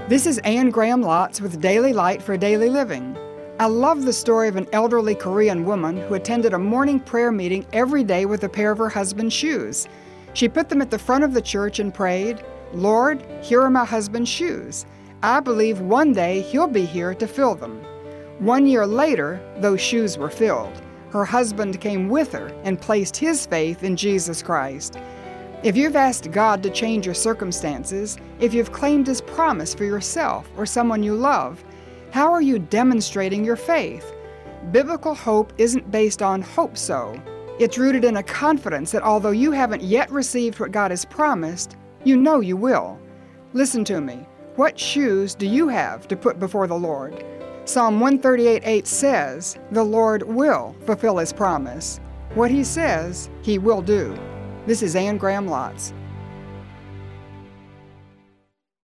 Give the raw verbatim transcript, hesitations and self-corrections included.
This is Anne Graham Lotz with Daily Light for Daily Living. I love the story of an elderly Korean woman who attended a morning prayer meeting every day with a pair of her husband's shoes. She put them at the front of the church and prayed, "Lord, here are my husband's shoes. I believe one day he'll be here to fill them." One year later, those shoes were filled. Her husband came with her and placed his faith in Jesus Christ. If you've asked God to change your circumstances, if you've claimed His promise for yourself or someone you love, how are you demonstrating your faith? Biblical hope isn't based on hope so. It's rooted in a confidence that although you haven't yet received what God has promised, you know you will. Listen to me. What shoes do you have to put before the Lord? Psalm one thirty-eight eight says, "The Lord will fulfill His promise." What He says, He will do. This is Anne Graham Lotz.